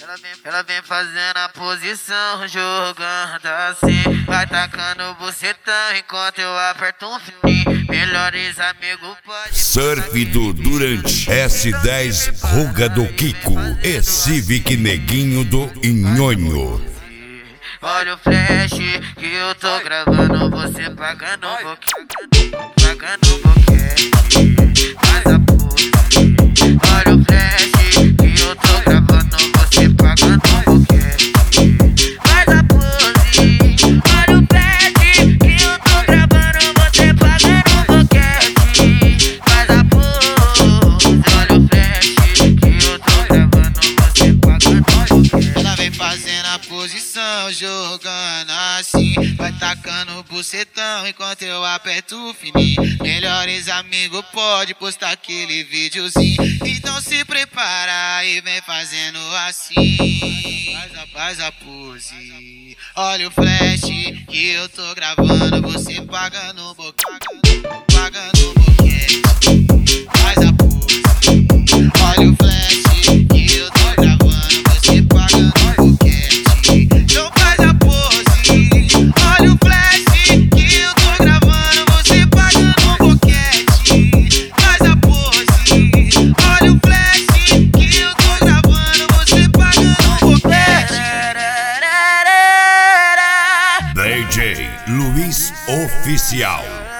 Ela vem fazendo a posição, jogando assim. Vai tacando bucetão enquanto eu aperto um fininho. Melhores amigos pode. Surf do Durante, S10 Ruga do Kiko e Civic Neguinho do Inhonho. Olha o flash que eu tô gravando, você pagando um pouquinho, pagando um boquete, faz a pose. Olha o flash que eu tô gravando, você pagando um boquete, faz a pose. Olha o flash que eu tô gravando, você pagando um boquete, faz a pose. Olha o flash que eu tô gravando, você pagando um boquete. Ela vem fazendo a posição, jogando assim. Vai tacando o bucetão enquanto eu aperto o fininho. Melhores amigos pode postar aquele videozinho. Então se prepara e vem fazendo assim. Faz a pose. Olha o flash que eu tô gravando, você pagando um boquete, pagando um boquete. Faz a pose. Olha o flash que eu tô gravando, você pagando um boquete. Então faz a pose. Olha o flash que eu tô gravando, você pagando um boquete. Faz a pose. Olha o flash que eu tô gravando, você pagando um boquete. DJ Luiz Oficial.